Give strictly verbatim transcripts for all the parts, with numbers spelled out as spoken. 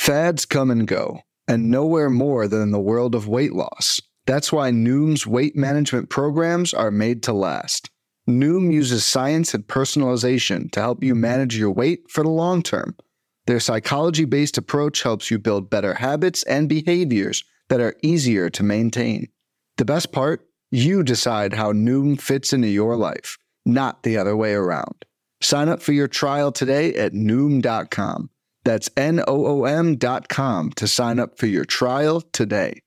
Fads come and go, and nowhere more than in the world of weight loss. That's why Noom's weight management programs are made to last. Noom uses science and personalization to help you manage your weight for the long term. Their psychology-based approach helps you build better habits and behaviors that are easier to maintain. The best part? You decide how Noom fits into your life, not the other way around. Sign up for your trial today at Noom dot com. That's N O O M dot com to sign up for your trial today.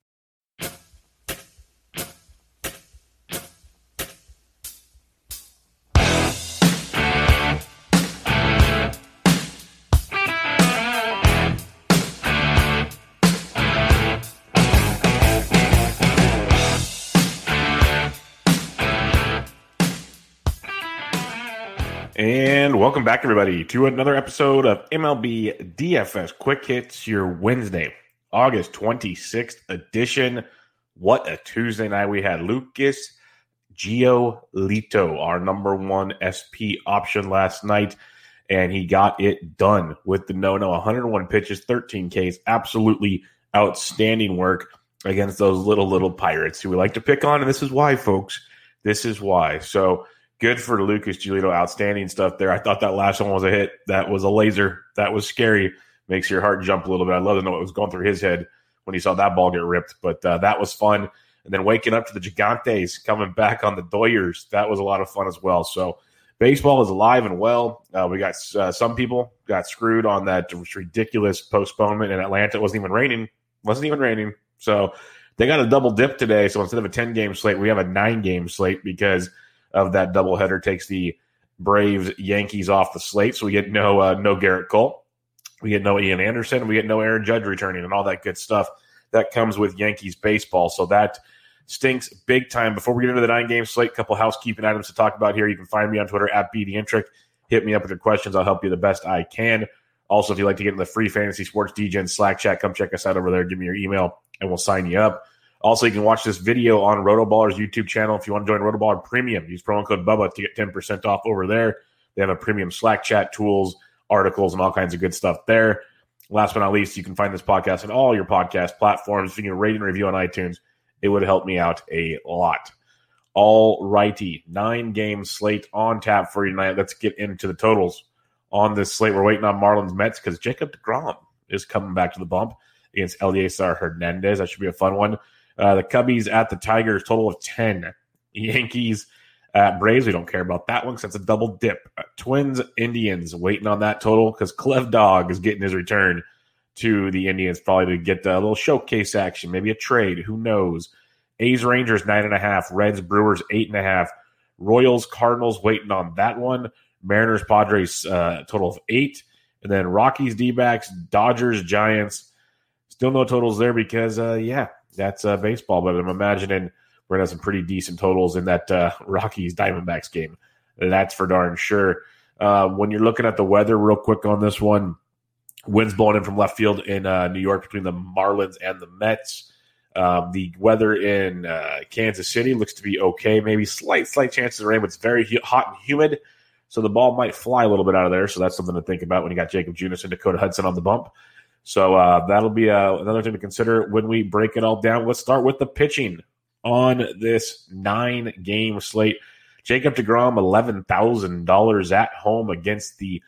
And welcome back, everybody, to another episode of M L B D F S Quick Hits, your Wednesday, August twenty-sixth edition. What a Tuesday night we had. Lucas Giolito, our number one S P option last night, and he got it done with the no-no. one hundred one pitches, thirteen Ks, absolutely outstanding work against those little, little Pirates who we like to pick on, and this is why, folks. This is why. So, good for Lucas Giolito. Outstanding stuff there. I thought that last one was a hit. That was a laser. That was scary. Makes your heart jump a little bit. I'd love to know what was going through his head when he saw that ball get ripped. But uh, that was fun. And then waking up to the Gigantes coming back on the Doyers. That was a lot of fun as well. So baseball is alive and well. Uh, we got uh, some people got screwed on that ridiculous postponement in Atlanta. It wasn't even raining. wasn't even raining. So they got a double dip today. So instead of a ten-game slate, we have a nine-game slate because – of that doubleheader takes the Braves Yankees off the slate. So we get no uh, no Garrett Cole. We get no Ian Anderson. We get no Aaron Judge returning and all that good stuff that comes with Yankees baseball. So that stinks big time. Before we get into the nine-game slate, a couple housekeeping items to talk about here. You can find me on Twitter at B D Intric. Hit me up with your questions. I'll help you the best I can. Also, if you'd like to get in the free Fantasy Sports D J and Slack chat, come check us out over there. Give me your email, and we'll sign you up. Also, you can watch this video on Rotoballer's YouTube channel. If you want to join Rotoballer Premium, use promo code Bubba to get ten percent off over there. They have a premium Slack chat, tools, articles, and all kinds of good stuff there. Last but not least, you can find this podcast on all your podcast platforms. If you can rate and review on iTunes, it would help me out a lot. All righty, nine-game slate on tap for you tonight. Let's get into the totals on this slate. We're waiting on Marlins Mets because Jacob deGrom is coming back to the bump against Eliezer Hernandez. That should be a fun one. Uh, the Cubbies at the Tigers, total of ten. Yankees at Braves, we don't care about that one because that's a double dip. Uh, Twins, Indians, waiting on that total because Clev Dog is getting his return to the Indians, probably to get a little showcase action, maybe a trade, who knows. A's, Rangers, nine and a half. Reds, Brewers, eight and a half. Royals, Cardinals, waiting on that one. Mariners, Padres, uh, total of eight. And then Rockies, D-backs, Dodgers, Giants. Still no totals there because, uh, yeah, that's uh, baseball, but I'm imagining we're going to have some pretty decent totals in that uh, Rockies-Diamondbacks game. That's for darn sure. Uh, when you're looking at the weather real quick on this one, winds blowing in from left field in uh, New York between the Marlins and the Mets. Um, the weather in uh, Kansas City looks to be okay. Maybe slight, slight chances of rain, but it's very hu- hot and humid, so the ball might fly a little bit out of there. So that's something to think about when you got Jacob Junis and Dakota Hudson on the bump. So uh, that'll be uh, another thing to consider when we break it all down. Let's start with the pitching on this nine-game slate. Jacob deGrom, eleven thousand dollars at home against the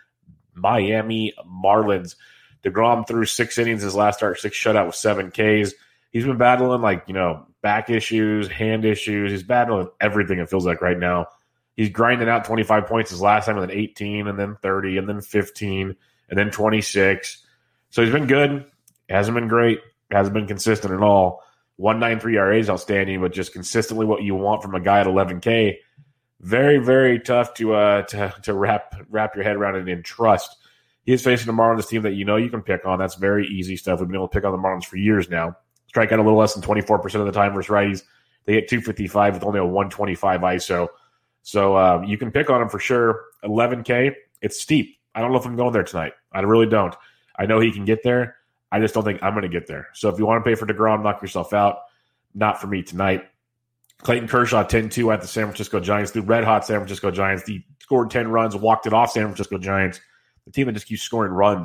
Miami Marlins. deGrom threw six innings his last start, six shutout with seven Ks. He's been battling, like, you know, back issues, hand issues. He's battling everything, it feels like, right now. He's grinding out twenty-five points his last time with an eighteen, and then thirty, and then fifteen, and then twenty-six. So he's been good. Hasn't been great. Hasn't been consistent at all. one point nine three E R A is outstanding, but just consistently what you want from a guy at eleven K. Very, very tough to uh to to wrap wrap your head around it and trust. He is facing the Marlins team that you know you can pick on. That's very easy stuff. We've been able to pick on the Marlins for years now. Strike out a little less than twenty-four percent of the time versus righties. They hit two fifty-five with only a one twenty-five I S O. So um, you can pick on him for sure. eleven K, it's steep. I don't know if I'm going there tonight. I really don't. I know he can get there. I just don't think I'm going to get there. So if you want to pay for deGrom, knock yourself out. Not for me tonight. Clayton Kershaw, ten two at the San Francisco Giants. The red-hot San Francisco Giants. He scored ten runs, walked it off San Francisco Giants. The team that just keeps scoring runs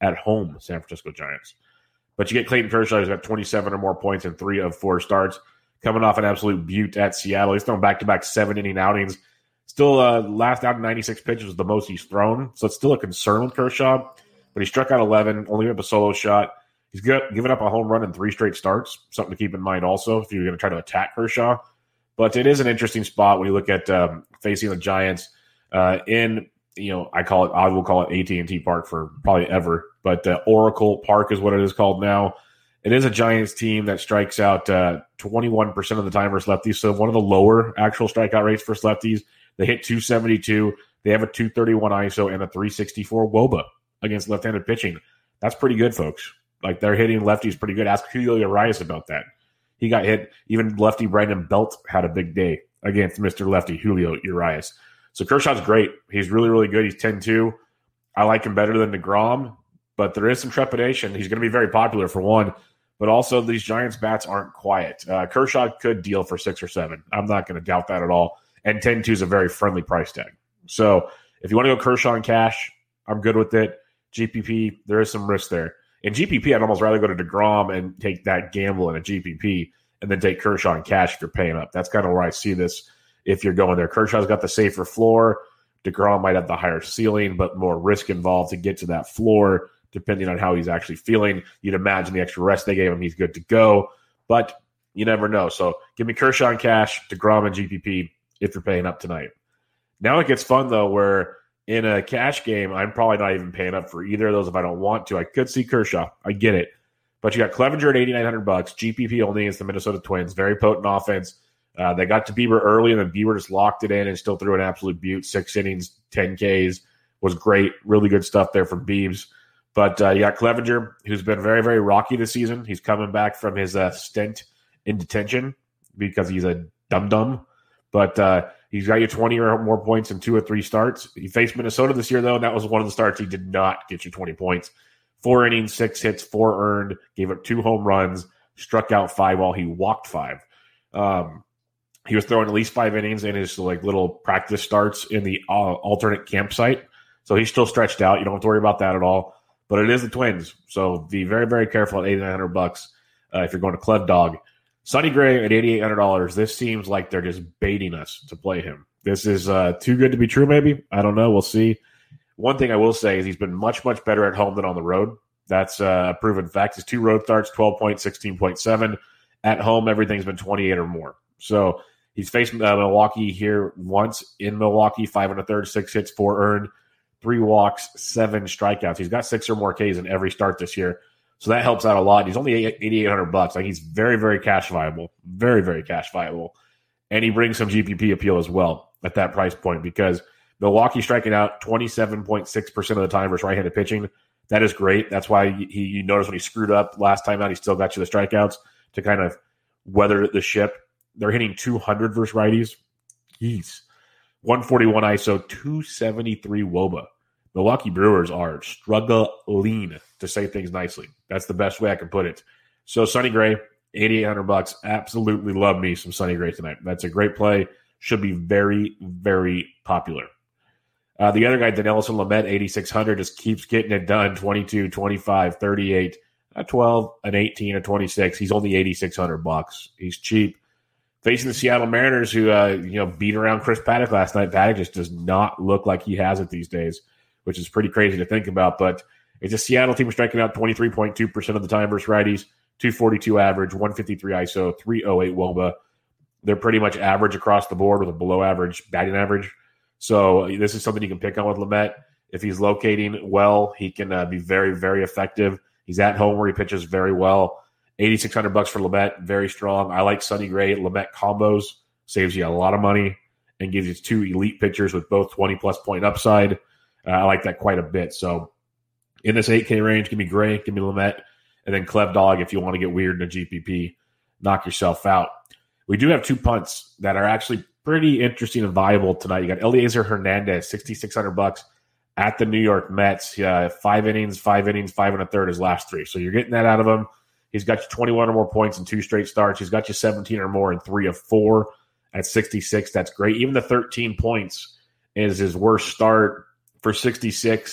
at home, San Francisco Giants. But you get Clayton Kershaw, who's got twenty-seven or more points in three of four starts, coming off an absolute butte at Seattle. He's thrown back-to-back seven-inning outings. Still, uh, last out of ninety-six pitches was the most he's thrown, so it's still a concern with Kershaw. But he struck out eleven, only gave up a solo shot. He's got, given up a home run in three straight starts, something to keep in mind also if you're going to try to attack Kershaw. But it is an interesting spot when you look at um, facing the Giants uh, in, you know, I call it, I will call it A T and T Park for probably ever, but uh, Oracle Park is what it is called now. It is a Giants team that strikes out uh, twenty-one percent of the time versus lefties, so one of the lower actual strikeout rates for lefties. They hit two seventy-two. They have a two thirty-one I S O and a three sixty-four W O B A against left-handed pitching. That's pretty good, folks. Like, they're hitting lefties pretty good. Ask Julio Urias about that. He got hit. Even lefty Brandon Belt had a big day against Mister Lefty Julio Urias. So Kershaw's great. He's really, really good. He's ten two. I like him better than DeGrom, but there is some trepidation. He's going to be very popular for one, but also these Giants bats aren't quiet. Uh, Kershaw could deal for six or seven. I'm not going to doubt that at all. And ten two is a very friendly price tag. So if you want to go Kershaw in cash, I'm good with it. G P P, there is some risk there. In G P P, I'd almost rather go to DeGrom and take that gamble in a G P P and then take Kershaw in cash if you're paying up. That's kind of where I see this if you're going there. Kershaw's got the safer floor. DeGrom might have the higher ceiling, but more risk involved to get to that floor, depending on how he's actually feeling. You'd imagine the extra rest they gave him, he's good to go. But you never know. So give me Kershaw in cash, DeGrom and G P P if you're paying up tonight. Now it gets fun, though, where in a cash game, I'm probably not even paying up for either of those if I don't want to. I could see Kershaw. I get it. But you got Clevenger at eighty-nine hundred bucks. G P P only against the Minnesota Twins. Very potent offense. Uh, they got to Bieber early, and then Bieber just locked it in and still threw an absolute butte. Six innings, ten Ks. Was great. Really good stuff there from Biebs. But uh, you got Clevenger, who's been very, very rocky this season. He's coming back from his uh, stint in detention because he's a dum-dum. But uh, he's got you twenty or more points in two or three starts. He faced Minnesota this year, though, and that was one of the starts he did not get you twenty points. Four innings, six hits, four earned, gave up two home runs, struck out five while he walked five. Um, he was throwing at least five innings in his like little practice starts in the uh, alternate campsite. So he's still stretched out. You don't have to worry about that at all. But it is the Twins, so be very, very careful at eighty-nine hundred bucks uh, if you're going to Clev Dog. Sonny Gray at eighty-eight hundred dollars. This seems like they're just baiting us to play him. This is uh, too good to be true, maybe. I don't know. We'll see. One thing I will say is he's been much, much better at home than on the road. That's uh, a proven fact. His two road starts, twelve point, sixteen point seven. At home, everything's been twenty-eight or more. So he's faced uh, Milwaukee here once in Milwaukee, five and a third, six hits, four earned, three walks, seven strikeouts. He's got six or more Ks in every start this year. So that helps out a lot. He's only eighty-eight hundred bucks. Like, he's very, very cash viable. Very, very cash viable. And he brings some G P P appeal as well at that price point because Milwaukee striking out twenty-seven point six percent of the time versus right-handed pitching. That is great. That's why he, you notice when he screwed up last time out, he still got you the strikeouts to kind of weather the ship. They're hitting two hundred versus righties. Jeez. one forty-one I S O, two seventy-three W O B A. Milwaukee Brewers are struggling, to say things nicely. That's the best way I can put it. So Sonny Gray, eighty-eight hundred bucks. Absolutely love me some Sonny Gray tonight. That's a great play. Should be very, very popular. Uh, the other guy, Dinelson Lamet, eighty-six hundred, just keeps getting it done. twenty-two, twenty-five, thirty-eight, a twelve, an eighteen, a twenty-six. He's only eighty-six hundred bucks. He's cheap. Facing the Seattle Mariners, who uh, you know beat around Chris Paddock last night. Paddock just does not look like he has it these days, which is pretty crazy to think about. But it's a Seattle team striking out twenty-three point two percent of the time versus righties, two forty-two average, one fifty-three I S O, three oh eight W O B A. They're pretty much average across the board with a below average batting average. So this is something you can pick on with Lamet. If he's locating well, he can uh, be very, very effective. He's at home where he pitches very well. eighty-six hundred bucks for Lamet, very strong. I like Sonny Gray. Lamet combos saves you a lot of money and gives you two elite pitchers with both twenty plus point upside. Uh, I like that quite a bit. So in this eight K range, give me Gray, give me Lamet, and then Clev Dog if you want to get weird in a G P P, knock yourself out. We do have two punts that are actually pretty interesting and viable tonight. You got Eliezer Hernandez, sixty-six hundred bucks at the New York Mets. Uh, five innings, five innings, five and a third his last three. So you're getting that out of him. He's got you twenty-one or more points in two straight starts. He's got you seventeen or more in three of four at sixty-six. That's great. Even the thirteen points is his worst start for sixty-six.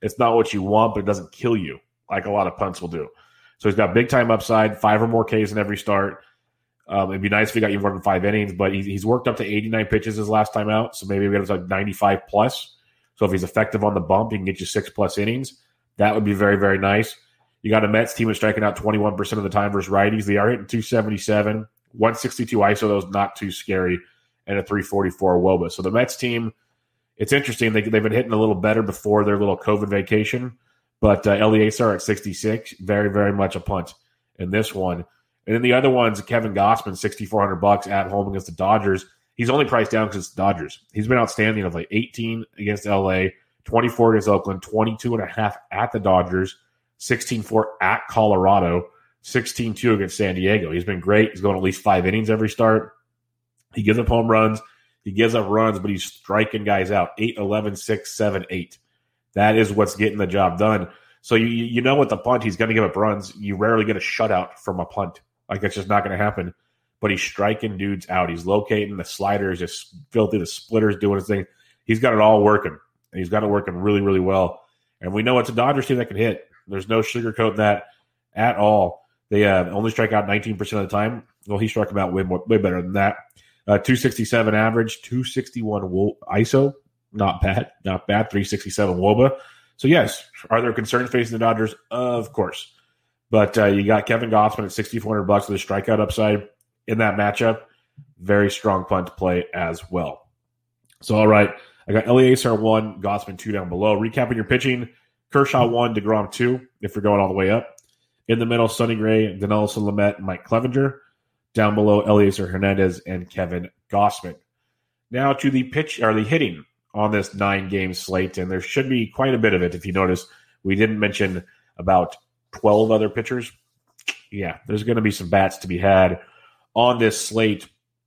It's not what you want, but it doesn't kill you like a lot of punts will do. So he's got big-time upside, five or more Ks in every start. Um, it'd be nice if he got you more than five innings, but he's, he's worked up to eighty-nine pitches his last time out, so maybe we get him to like ninety-five plus. So if he's effective on the bump, he can get you six-plus innings. That would be very, very nice. You got a Mets team that's striking out twenty-one percent of the time versus righties. They are hitting two seventy-seven, one sixty-two I S O, those not too scary, and a three forty-four W O B A. So the Mets team, it's interesting. They, they've been hitting a little better before their little COVID vacation, but uh, Eliezer at sixty-six, very, very much a punt in this one. And then the other one's Kevin Gossman, sixty-four hundred bucks at home against the Dodgers. He's only priced down because it's the Dodgers. He's been outstanding of like eighteen against L A, twenty-four against Oakland, twenty-two and a half at the Dodgers, sixteen four at Colorado, sixteen two against San Diego. He's been great. He's going at least five innings every start. He gives up home runs. He gives up runs, but he's striking guys out. eight, eleven, six, seven, eight. That is what's getting the job done. So you you know with the punt, he's going to give up runs. You rarely get a shutout from a punt. Like, that's just not going to happen. But he's striking dudes out. He's locating the sliders, just filthy, the splitters, doing his thing. He's got it all working. And he's got it working really, really well. And we know it's a Dodgers team that can hit. There's no sugarcoat that at all. They uh, only strike out nineteen percent of the time. Well, he struck them out way more, way better than that. Uh, two sixty-seven average, two sixty-one I S O. Not bad. Not bad. three sixty-seven W O B A. So, yes, are there concerns facing the Dodgers? Of course. But uh, you got Kevin Gossman at sixty-four hundred bucks with a strikeout upside in that matchup. Very strong punt play as well. So, all right, I got Eliezer one, Gossman two down below. Recapping your pitching, Kershaw one, DeGrom two, if you're going all the way up. In the middle, Sonny Gray, Dinelson Lamet, Mike Clevenger. Down below, Eliezer Hernandez and Kevin Gossman. Now to the pitch or the hitting on this nine-game slate, and there should be quite a bit of it. If you notice, we didn't mention about twelve other pitchers. Yeah, there's going to be some bats to be had on this slate.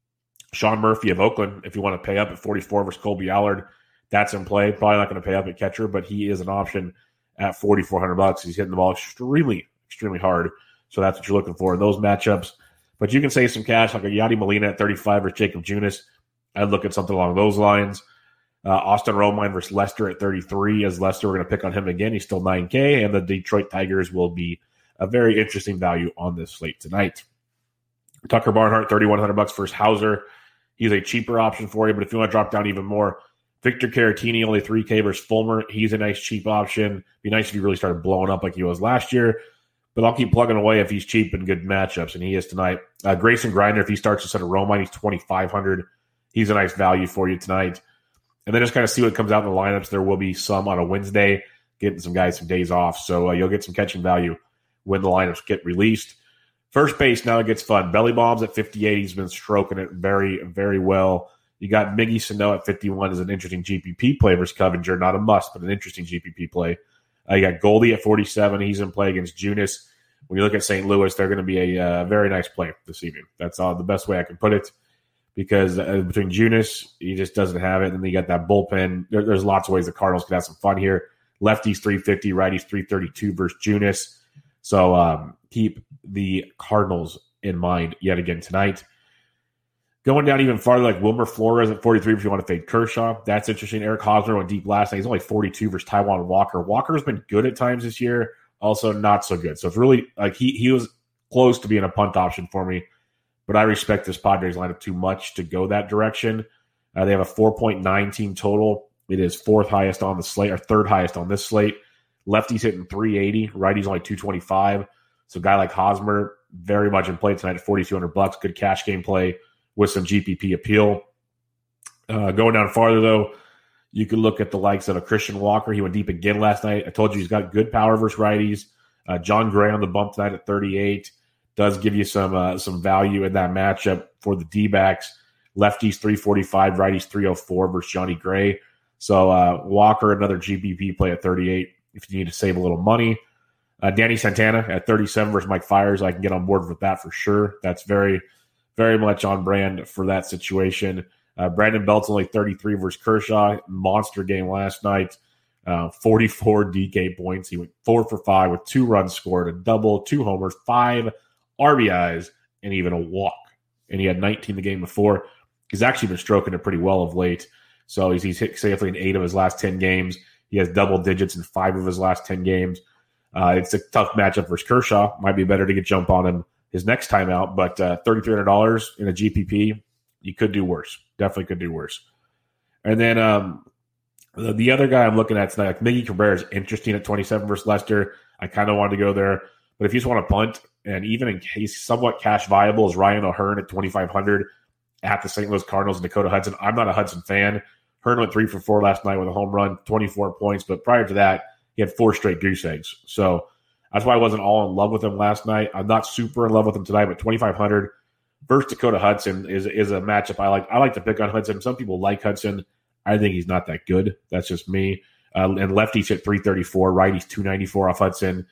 Sean Murphy of Oakland, if you want to pay up at forty-four versus Colby Allard, that's in play. Probably not going to pay up at catcher, but he is an option at forty-four hundred bucks. He's hitting the ball extremely, extremely hard. So that's what you're looking for in those matchups. But you can save some cash like a Yadi Molina at thirty-five versus Jacob Junis. I'd look at something along those lines. Uh, Austin Romine versus Lester at thirty-three. As Lester, we're going to pick on him again. He's still nine K, and the Detroit Tigers will be a very interesting value on this slate tonight. Tucker Barnhart, thirty-one hundred bucks versus Hauser. He's a cheaper option for you, but if you want to drop down even more, Victor Caratini, only three K versus Fulmer. He's a nice cheap option. Be nice if he really started blowing up like he was last year, but I'll keep plugging away if he's cheap and good matchups, and he is tonight. Uh, Grayson Grinder, if he starts instead of Romine, he's twenty-five hundred. He's a nice value for you tonight. And then just kind of see what comes out in the lineups. There will be some on a Wednesday, getting some guys some days off. So uh, you'll get some catching value when the lineups get released. First base, now it gets fun. Belly Bombs at fifty-eight. He's been stroking it very, very well. You got Miggy Sano at fifty-one is an interesting G P P play versus Clevenger. Not a must, but an interesting G P P play. Uh, you got Goldie at forty-seven. He's in play against Junis. When you look at Saint Louis, they're going to be a uh, very nice play this evening. That's uh, the best way I can put it. Because uh, between Junis, he just doesn't have it. And then you got that bullpen. There, there's lots of ways the Cardinals could have some fun here. Lefties three fifty, righties three thirty-two versus Junis. So um, keep the Cardinals in mind yet again tonight. Going down even farther, like Wilmer Flores at forty-three if you want to fade Kershaw. That's interesting. Eric Hosmer went deep last night. He's only forty-two versus Taijuan Walker. Walker's been good at times this year, also not so good. So it's really like he he was close to being a punt option for me. But I respect this Padres lineup too much to go that direction. Uh, they have a four point nine team total. It is fourth highest on the slate, or third highest on this slate. Lefties hitting three eighty, righties only two twenty-five. So a guy like Hosmer, very much in play tonight at forty-two hundred bucks. Good cash game play with some G P P appeal. Uh, going down farther, though, you could look at the likes of a Christian Walker. He went deep again last night. I told you he's got good power versus righties. Uh, John Gray on the bump tonight at thirty-eight. Does give you some uh, some value in that matchup for the D-backs. Lefties three forty-five, righties three oh four versus Johnny Gray. So uh, Walker, another G P P play at thirty-eight if you need to save a little money. Uh, Danny Santana at thirty-seven versus Mike Fiers. I can get on board with that for sure. That's very, very much on brand for that situation. Uh, Brandon Belt's only thirty-three versus Kershaw. Monster game last night. Uh, forty-four D K points. He went four for five with two runs scored, a double, two homers, five R B Is, and even a walk. And he had nineteen the game before. He's actually been stroking it pretty well of late. So he's, he's hit safely in eight of his last ten games. He has double digits in five of his last ten games. Uh, it's a tough matchup versus Kershaw. Might be better to get jump on him his next time out, but uh, thirty-three hundred dollars in a G P P, you could do worse. Definitely could do worse. And then um, the, the other guy I'm looking at tonight, like Miggy Cabrera, is interesting at twenty-seven versus Leicester. I kind of wanted to go there. But if you just want to punt, and even in case somewhat cash viable, is Ryan O'Hearn at twenty-five hundred at the Saint Louis Cardinals and Dakota Hudson. I'm not a Hudson fan. Hearn went three for four last night with a home run, twenty-four points. But prior to that, he had four straight goose eggs. So that's why I wasn't all in love with him last night. I'm not super in love with him tonight, but twenty-five hundred versus Dakota Hudson is, is a matchup I like. I like to pick on Hudson. Some people like Hudson. I think he's not that good. That's just me. Uh, and lefties hit three thirty-four, righties two ninety-four off Hudson.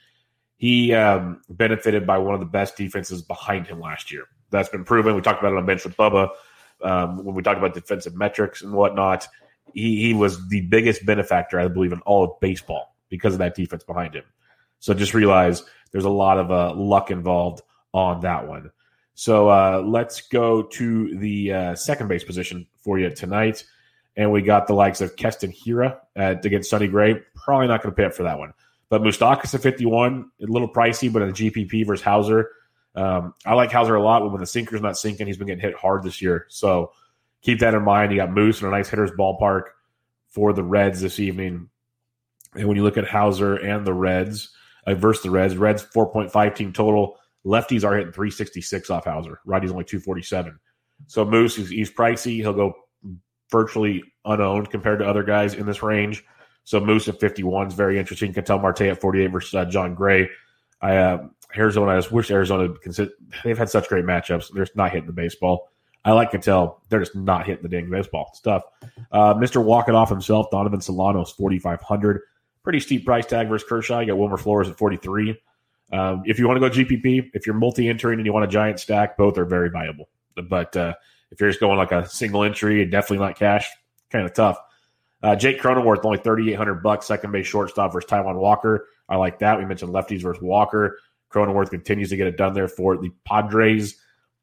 He um, benefited by one of the best defenses behind him last year. That's been proven. We talked about it on Bench with Bubba um, when we talked about defensive metrics and whatnot. He, he was the biggest benefactor, I believe, in all of baseball because of that defense behind him. So just realize there's a lot of uh, luck involved on that one. So uh, let's go to the uh, second base position for you tonight. And we got the likes of Keston Hiura at, against Sonny Gray. Probably not going to pay up for that one. But Moustakas at fifty-one, a little pricey, but in a G P P versus Hauser. Um, I like Hauser a lot, but when the sinker's not sinking, he's been getting hit hard this year. So keep that in mind. You got Moose in a nice hitter's ballpark for the Reds this evening. And when you look at Hauser and the Reds, uh, versus the Reds, Reds four point five team total. Lefties are hitting three sixty-six off Hauser. Righties only two forty-seven. So Moose, he's, he's pricey. He'll go virtually unowned compared to other guys in this range. So Moose at fifty-one is very interesting. Ketel Marte at forty-eight versus uh, John Gray. I uh, Arizona, I just wish Arizona would consider. They've had such great matchups. They're just not hitting the baseball. I like Ketel. They're just not hitting the dang baseball stuff. Uh, Mister Walk It Off himself, Donovan Solano is forty-five hundred. Pretty steep price tag versus Kershaw. You got Wilmer Flores at forty-three. Um, if you want to go G P P, if you're multi-entering and you want a giant stack, both are very viable. But uh, if you're just going like a single entry and definitely not cash, kind of tough. Uh, Jake Cronenworth, only thirty-eight hundred bucks, second base shortstop versus Taijuan Walker. I like that. We mentioned lefties versus Walker. Cronenworth continues to get it done there for the Padres.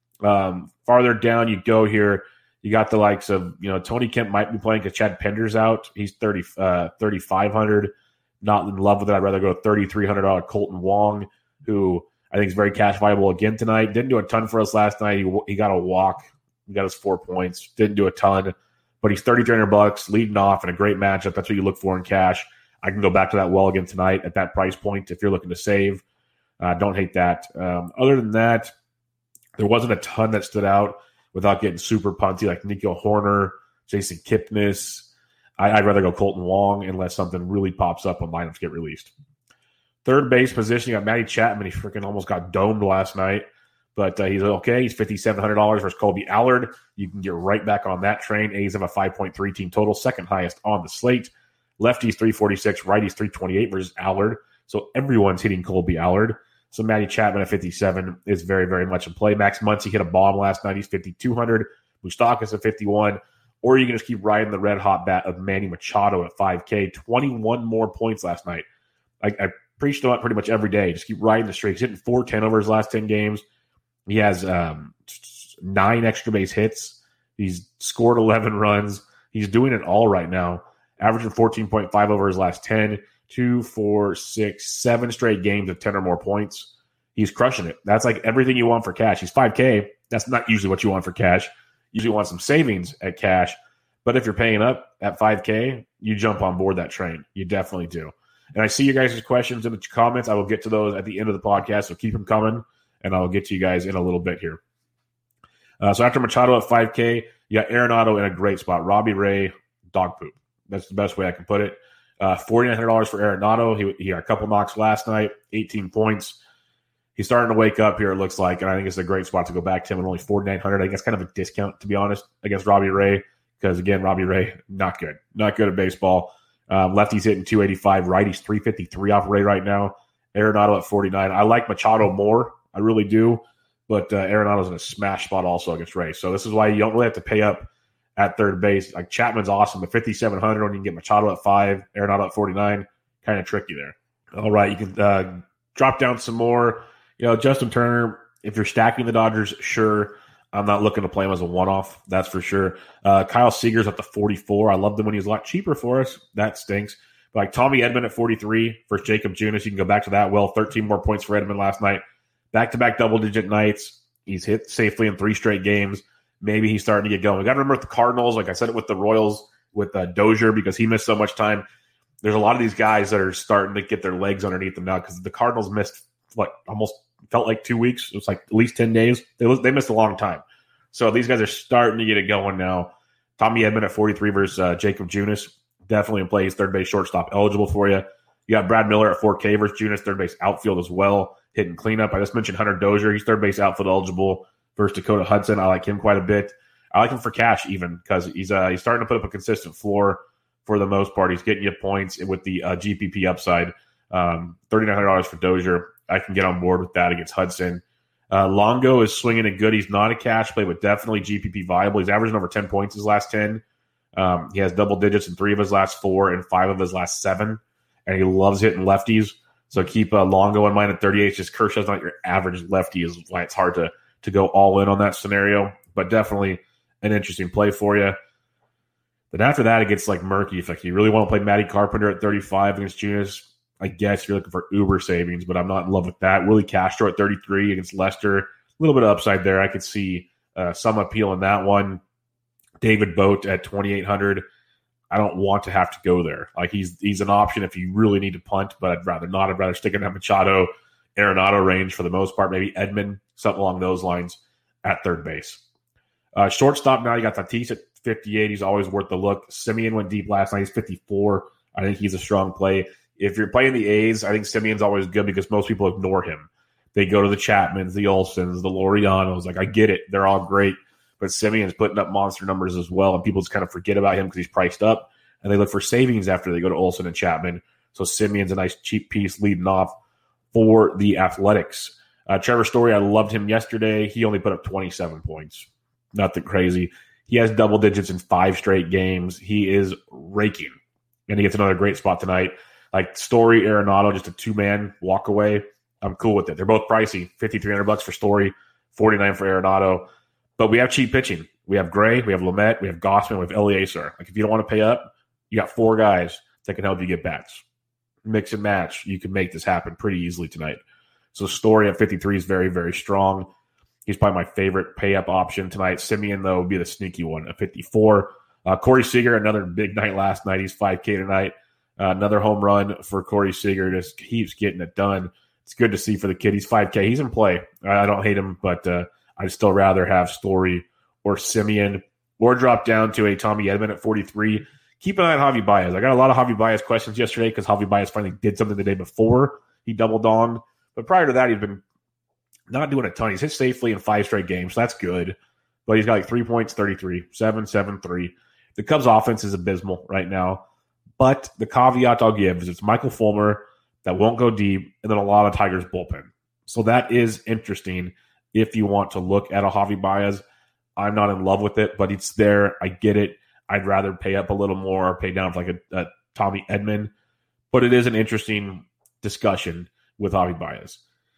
Um, farther down you go here, you got the likes of, you know, Tony Kemp might be playing because Chad Pender's out. He's thirty, uh, thirty-five hundred. Not in love with it. I'd rather go thirty-three hundred dollars Colton Wong, who I think is very cash viable again tonight. Didn't do a ton for us last night. He, he got a walk. He got his four points. Didn't do a ton. But he's thirty-three hundred bucks, leading off in a great matchup. That's what you look for in cash. I can go back to that well again tonight at that price point if you're looking to save. Uh, don't hate that. Um, other than that, there wasn't a ton that stood out without getting super punty, like Nico Horner, Jason Kipnis. I, I'd rather go Colton Wong unless something really pops up when lineups get released. Third base position, you got Matty Chapman. He freaking almost got domed last night. But uh, he's okay. He's fifty-seven hundred dollars versus Colby Allard. You can get right back on that train. A's have a five point three team total, second highest on the slate. Lefties three forty-six, righties three twenty-eight versus Allard. So everyone's hitting Colby Allard. So Matty Chapman at fifty-seven is very, very much in play. Max Muncy hit a bomb last night. He's fifty-two hundred. Moustakas at fifty-one. Or you can just keep riding the red hot bat of Manny Machado at five K. twenty-one more points last night. I, I preached on it pretty much every day. Just keep riding the streak. He's hitting four ten over his last ten games. He has um, nine extra base hits. He's scored eleven runs. He's doing it all right now. Averaging fourteen point five over his last ten. Two, four, six, seven straight games of ten or more points. He's crushing it. That's like everything you want for cash. He's five K. That's not usually what you want for cash. You usually want some savings at cash. But if you're paying up at five K, you jump on board that train. You definitely do. And I see you guys' questions in the comments. I will get to those at the end of the podcast, so keep them coming. And I'll get to you guys in a little bit here. Uh, so after Machado at five K, you got Arenado in a great spot. Robbie Ray, dog poop. That's the best way I can put it. Uh, forty-nine hundred dollars for Arenado. He, he got a couple knocks last night, eighteen points. He's starting to wake up here, it looks like, and I think it's a great spot to go back to him at only forty-nine hundred dollars. I think it's kind of a discount, to be honest, against Robbie Ray because, again, Robbie Ray, not good. Not good at baseball. Um, lefties hitting two eighty-five, righties three fifty-three off Ray right now. Arenado at forty-nine. I like Machado more. I really do. But uh, Arenado's in a smash spot also against Ray. So this is why you don't really have to pay up at third base. Like Chapman's awesome, but fifty-seven hundred when you can get Machado at five, Arenado at forty-nine, kind of tricky there. All right, you can uh, drop down some more. You know, Justin Turner, if you're stacking the Dodgers, sure. I'm not looking to play him as a one-off, that's for sure. Uh, Kyle Seager's at the forty-four. I loved him when he was a lot cheaper for us. That stinks. But like Tommy Edman at forty-three versus Jacob Junis, you can go back to that. Well, thirteen more points for Edman last night. Back-to-back double-digit nights. He's hit safely in three straight games. Maybe he's starting to get going. We got to remember with the Cardinals, like I said it with the Royals, with uh, Dozier, because he missed so much time. There's a lot of these guys that are starting to get their legs underneath them now because the Cardinals missed, what, almost felt like two weeks. It was like at least ten days. They, they missed a long time. So these guys are starting to get it going now. Tommy Edman at forty-three versus uh, Jacob Junis. Definitely in play. He's third base shortstop eligible for you. You got Brad Miller at four K versus Junis, third base outfield as well, hitting cleanup. I just mentioned Hunter Dozier. He's third base outfield eligible versus Dakota Hudson. I like him quite a bit. I like him for cash even because he's uh, he's starting to put up a consistent floor for the most part. He's getting you points with the uh, G P P upside. Um, thirty-nine hundred dollars for Dozier. I can get on board with that against Hudson. Uh, Longo is swinging it good. He's not a cash play, but definitely G P P viable. He's averaging over ten points his last ten. Um, he has double digits in three of his last four and five of his last seven, and he loves hitting lefties. So keep uh, Longo in mind at thirty-eight. It's just Kershaw's not your average lefty, is why it's hard to to go all in on that scenario. But definitely an interesting play for you. But after that, it gets like murky. If like you really want to play Matty Carpenter at thirty-five against Junis, I guess you're looking for uber savings, but I'm not in love with that. Willie Castro at thirty-three against Lester, a little bit of upside there. I could see uh, some appeal in that one. David Boat at twenty-eight hundred. I don't want to have to go there. Like he's he's an option if you really need to punt, but I'd rather not. I'd rather stick in that Machado, Arenado range for the most part. Maybe Edman, something along those lines at third base. Uh, shortstop now, you got Tatis at fifty-eight. He's always worth the look. Simeon went deep last night. He's fifty-four. I think he's a strong play. If you're playing the A's, I think Simeon's always good because most people ignore him. They go to the Chapmans, the Olsons, the Laureanos. Like, I get it. They're all great. But Simeon's putting up monster numbers as well, and people just kind of forget about him because he's priced up, and they look for savings after they go to Olson and Chapman. So Simeon's a nice cheap piece leading off for the Athletics. Uh, Trevor Story, I loved him yesterday. He only put up twenty-seven points. Nothing crazy. He has double digits in five straight games. He is raking, and he gets another great spot tonight. Like Story, Arenado, just a two-man walk away. I'm cool with it. They're both pricey. fifty-three hundred bucks for Story, forty-nine for Arenado. But we have cheap pitching. We have Gray, we have Lamet, we have Gossman, we have Eliezer. Like if you don't want to pay up, you got four guys that can help you get bats. Mix and match. You can make this happen pretty easily tonight. So Story at fifty-three is very, very strong. He's probably my favorite pay-up option tonight. Simeon, though, would be the sneaky one at fifty-four. Uh, Corey Seager, another big night last night. He's five K tonight. Uh, another home run for Corey Seager. Just keeps getting it done. It's good to see for the kid. He's five K. He's in play. I don't hate him, but uh, I'd still rather have Story or Simeon or drop down to a Tommy Edman at forty-three. Keep an eye on Javi Baez. I got a lot of Javi Baez questions yesterday because Javi Baez finally did something the day before he doubled on. But prior to that, he'd been not doing a ton. He's hit safely in five straight games, so that's good. But he's got like three points, thirty-three, seven, seven, three. The Cubs' offense is abysmal right now. But the caveat I'll give is it's Michael Fulmer that won't go deep, and then a lot of Tigers' bullpen. So that is interesting if you want to look at a Javi Baez. I'm not in love with it, but it's there. I get it. I'd rather pay up a little more or pay down for like a, a Tommy Edman. But it is an interesting discussion with Javi Baez.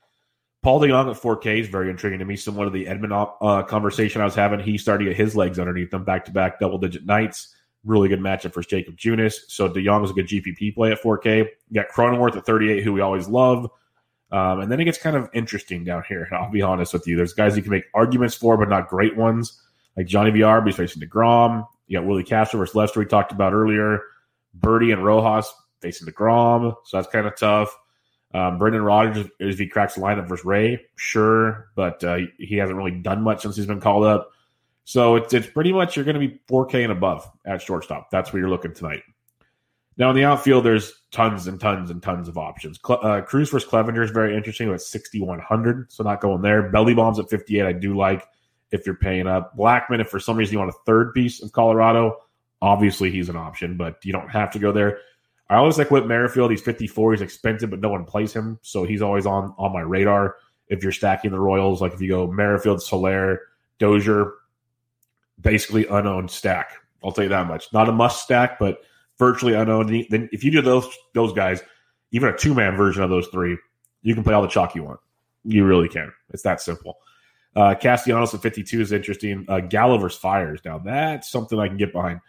Paul DeJong at four K is very intriguing to me. Similar to the Edman uh, conversation I was having, he started to get his legs underneath them back-to-back double-digit nights. Really good matchup for Jacob Junis. So DeJong is a good G P P play at four K. You got Cronenworth at thirty-eight, who we always love. Um, and then it gets kind of interesting down here. I'll be honest with you. There's guys you can make arguments for, but not great ones. Like Johnny V R, he's facing DeGrom. You got Willie Castro versus Lester we talked about earlier. Birdie and Rojas facing DeGrom. So that's kind of tough. Um, Brendan Rodgers, if he cracks the lineup versus Ray, sure. But uh, he hasn't really done much since he's been called up. So it's, it's pretty much you're going to be four K and above at shortstop. That's where you're looking tonight. Now, in the outfield, there's tons and tons and tons of options. Cle- uh, Cruz versus Clevenger is very interesting at sixty-one hundred, so not going there. Belly Bombs at fifty-eight, I do like if you're paying up. Blackman, if for some reason you want a third piece of Colorado, obviously he's an option, but you don't have to go there. I always like Whit Merrifield. He's fifty-four. He's expensive, but no one plays him, so he's always on, on my radar. If you're stacking the Royals, like if you go Merrifield, Soler, Dozier, basically unowned stack. I'll tell you that much. Not a must stack, but virtually unowned. Then if you do those those guys, even a two-man version of those three, you can play all the chalk you want. You really can. It's that simple. Uh, Castellanos at fifty-two is interesting. Uh, Gallo versus Fires. Now, that's something I can get behind.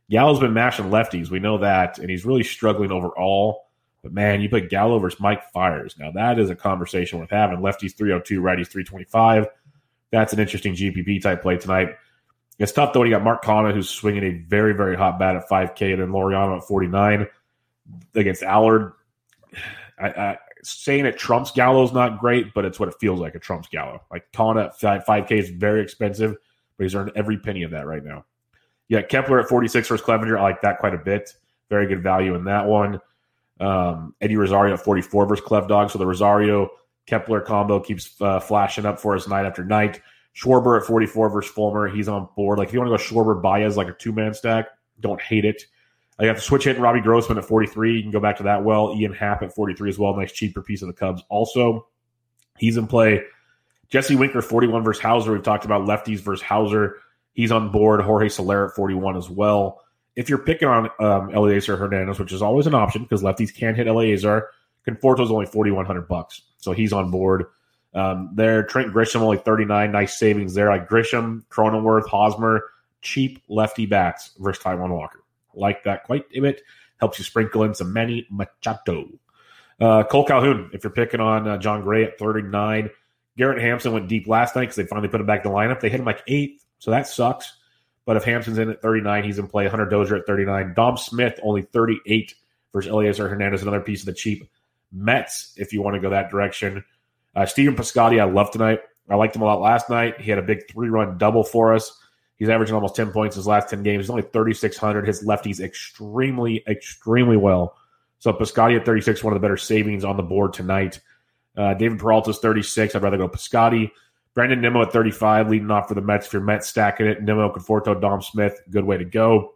Gallo's been mashing lefties. We know that, and he's really struggling overall. But, man, you put Gallo versus Mike Fiers. Now, that is a conversation worth having. Lefties three oh two, righties three twenty-five. That's an interesting G P P-type play tonight. It's tough, though, when you got Mark Canha, who's swinging a very, very hot bat at five K, and then Laureano at forty-nine against Allard. I, I, saying it trumps Gallo is not great, but it's what it feels like. It trumps Gallo. Like, Canha at five K is very expensive, but he's earned every penny of that right now. Yeah, Kepler at forty-six versus Clevenger. I like that quite a bit. Very good value in that one. Um, Eddie Rosario at forty-four versus Clev Dog. So the Rosario-Kepler combo keeps uh, flashing up for us night after night. Schwarber at forty-four versus Fulmer. He's on board. Like, if you want to go Schwarber-Baez like a two-man stack, don't hate it. I got the switch hitting Robbie Grossman at forty-three. You can go back to that well. Ian Happ at forty-three as well. Nice cheaper piece of the Cubs. Also, he's in play. Jesse Winker, forty-one versus Hauser. We've talked about lefties versus Hauser. He's on board. Jorge Soler at forty-one as well. If you're picking on um, Eliezer Hernandez, which is always an option because lefties can hit Eliezer, Conforto's only forty-one hundred bucks, so he's on board. Um, there, Trent Grisham only thirty-nine. Nice savings there. Like Grisham, Cronenworth, Hosmer, cheap lefty bats versus Taijuan Walker. Like that quite a bit. Helps you sprinkle in some Manny Machado. Uh, Cole Calhoun, if you're picking on uh, John Gray at thirty-nine. Garrett Hampson went deep last night because they finally put him back in the lineup. They hit him like eighth, so that sucks. But if Hampson's in at thirty-nine, he's in play. Hunter Dozier at thirty-nine. Dom Smith, only thirty-eight versus Eliezer Hernandez, another piece of the cheap Mets, if you want to go that direction. Uh, Steven Piscotty, I love tonight. I liked him a lot last night. He had a big three-run double for us. He's averaging almost ten points his last ten games. He's only thirty-six hundred. His lefties extremely, extremely well. So Piscotty at thirty-six, one of the better savings on the board tonight. Uh, David Peralta's thirty-six. I'd rather go Piscotty. Brandon Nimmo at thirty-five, leading off for the Mets. If you're Mets stacking it, Nimmo, Conforto, Dom Smith, good way to go.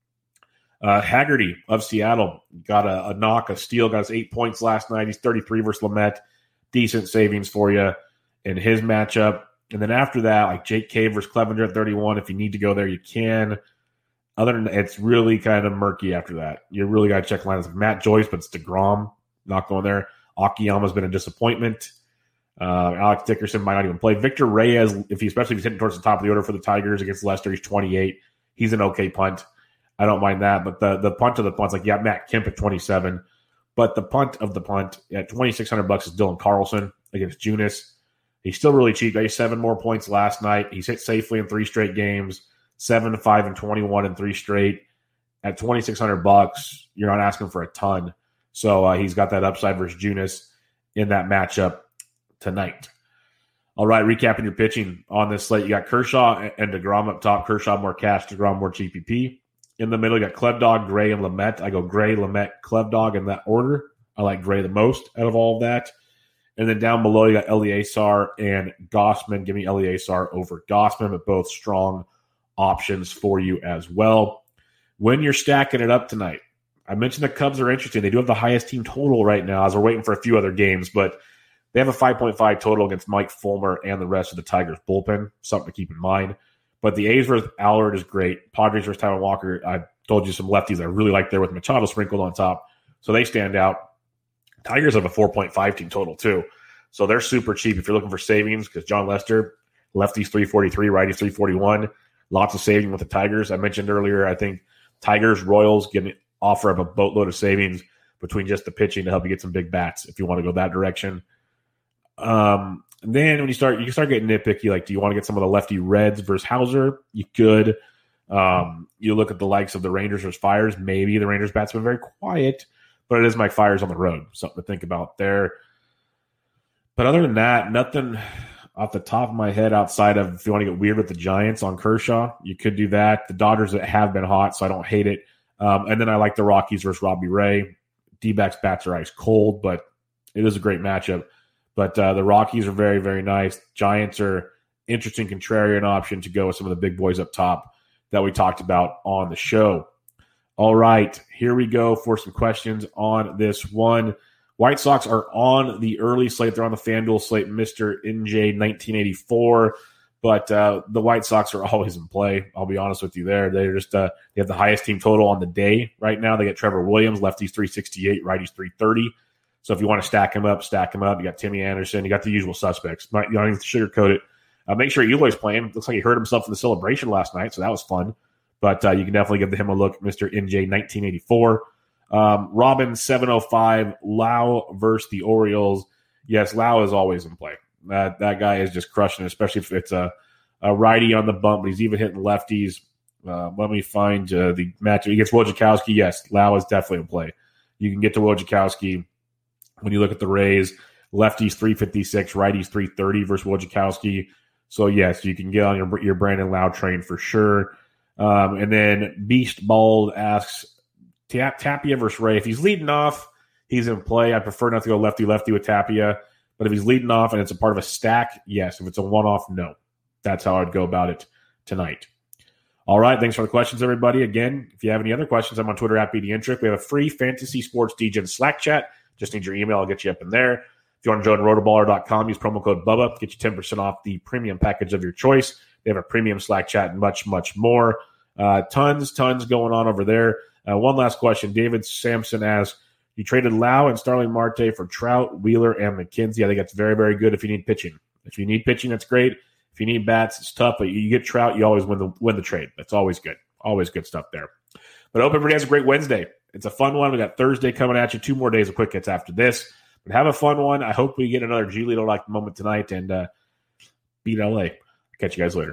Uh, Haggerty of Seattle got a, a knock, a steal, got his eight points last night. He's thirty-three versus Lamet. Decent savings for you in his matchup. And then after that, like Jake Cave versus Clevenger at thirty-one. If you need to go there, you can. Other than that, it's really kind of murky after that. You really got to check lines of Matt Joyce, but it's DeGrom not going there. Akiyama's been a disappointment. Uh, Alex Dickerson might not even play. Victor Reyes, if he, especially if he's hitting towards the top of the order for the Tigers against Leicester, he's twenty-eight. He's an okay punt. I don't mind that. But the the punt of the punts, like, yeah, Matt Kemp at twenty-seven. But the punt of the punt at twenty-six hundred bucks is Dylan Carlson against Junis. He's still really cheap. Got seven more points last night. He's hit safely in three straight games. Seven, five, and twenty-one in three straight. At twenty-six hundred bucks, you're not asking for a ton. So uh, he's got that upside versus Junis in that matchup tonight. All right, recapping your pitching on this slate. You got Kershaw and DeGrom up top. Kershaw more cash, DeGrom more G P P. In the middle, you got Clevdog, Gray, and Lamet. I go Gray, Lamet, Clevdog in that order. I like Gray the most out of all of that. And then down below, you got Eleazar and Gossman. Give me Eleazar over Gossman, but both strong options for you as well. When you're stacking it up tonight, I mentioned the Cubs are interesting. They do have the highest team total right now as we're waiting for a few other games, but they have a five point five total against Mike Fulmer and the rest of the Tigers bullpen. Something to keep in mind. But the A's versus Allard is great. Padres versus Taijuan Walker, I told you some lefties I really like there with Machado sprinkled on top. So they stand out. Tigers have a four point five team total too. So they're super cheap if you're looking for savings because John Lester, lefties three forty-three, righties three forty-one. Lots of saving with the Tigers. I mentioned earlier, I think Tigers, Royals can offer up a boatload of savings between just the pitching to help you get some big bats if you want to go that direction. Um, and then when you start, you can start getting nitpicky. Like, do you want to get some of the lefty Reds versus Hauser? You could. Um, you look at the likes of the Rangers versus Fires. Maybe the Rangers bats have been very quiet, but it is Mike Fires on the road. Something to think about there. But other than that, nothing off the top of my head outside of if you want to get weird with the Giants on Kershaw, you could do that. The Dodgers have been hot, so I don't hate it. Um, and then I like the Rockies versus Robbie Ray. D-backs bats are ice cold, but it is a great matchup. But uh, the Rockies are very, very nice. Giants are interesting contrarian option to go with some of the big boys up top that we talked about on the show. All right, here we go for some questions on this one. White Sox are on the early slate. They're on the FanDuel slate, Mister N J nineteen eighty-four. But uh, the White Sox are always in play. I'll be honest with you there. They're just uh, they have the highest team total on the day right now. They get Trevor Williams, lefties three sixty-eight, righties three thirty. So if you want to stack him up, stack him up. You got Timmy Anderson. You got the usual suspects. You don't need to sugarcoat it. Uh, make sure Eloy's playing. Looks like he hurt himself in the celebration last night, so that was fun. but uh, you can definitely give him a look, Mister N J nineteen eighty-four. Um, Robin seven oh five, Lau versus the Orioles. Yes, Lau is always in play. That that guy is just crushing it, especially if it's a, a righty on the bump, but he's even hitting lefties. Uh, let me find uh, the matchup against Wojciechowski. Yes, Lau is definitely in play. You can get to Wojciechowski when you look at the Rays. Lefties three fifty-six, righties three thirty versus Wojciechowski. So, yes, you can get on your, your Brandon Lau train for sure. Um, and then Beast Bald asks, Tap, Tapia versus Ray. If he's leading off, he's in play. I prefer not to go lefty-lefty with Tapia. But if he's leading off and it's a part of a stack, yes. If it's a one-off, no. That's how I'd go about it tonight. All right, thanks for the questions, everybody. Again, if you have any other questions, I'm on Twitter at BDintric. We have a free Fantasy Sports D Gen Slack chat. Just need your email. I'll get you up in there. If you want to join rotoballer dot com, use promo code Bubba. Get you ten percent off the premium package of your choice. They have a premium Slack chat and much, much more. Uh, tons, tons going on over there. Uh, one last question. David Sampson asks, you traded Lau and Starling Marte for Trout, Wheeler, and McKenzie. I think that's very, very good if you need pitching. If you need pitching, that's great. If you need bats, it's tough, but you get Trout, you always win the win the trade. That's always good. Always good stuff there. But I hope everybody has a great Wednesday. It's a fun one. We got Thursday coming at you. Two more days of quick hits after this. But have a fun one. I hope we get another Giolito-like moment tonight and uh, beat L A. Catch you guys later.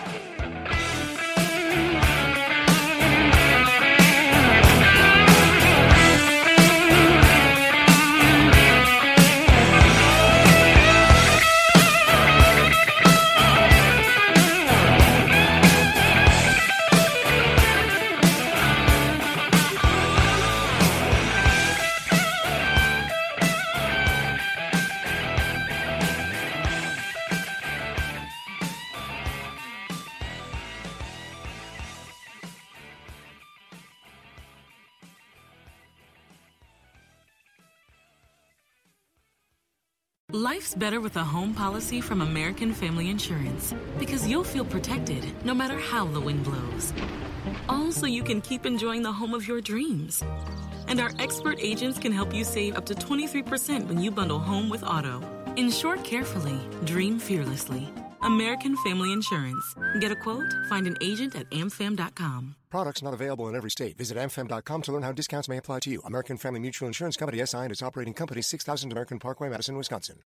Life's better with a home policy from American Family Insurance because you'll feel protected no matter how the wind blows. All so you can keep enjoying the home of your dreams. And our expert agents can help you save up to twenty-three percent when you bundle home with auto. Insure carefully, dream fearlessly. American Family Insurance. Get a quote? Find an agent at am fam dot com. Products not available in every state. Visit am fam dot com to learn how discounts may apply to you. American Family Mutual Insurance Company, S I and its operating company, six thousand American Parkway, Madison, Wisconsin.